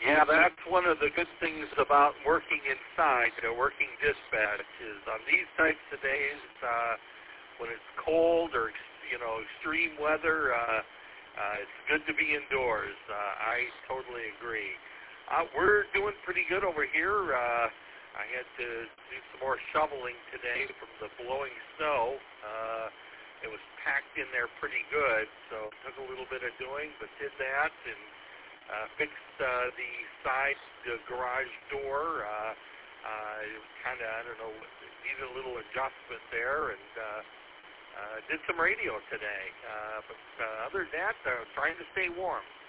Yeah, that's one of the good things about working inside, working dispatch, is on these types of days when it's cold or extreme weather. It's good to be indoors. I totally agree. We're doing pretty good over here. I had to do some more shoveling today from the blowing snow. It was packed in there pretty good, so it took a little bit of doing, but did that and fixed the side garage door. It was kind of, I don't know, needed a little adjustment there, and did some radio today. But other than that, trying to stay warm.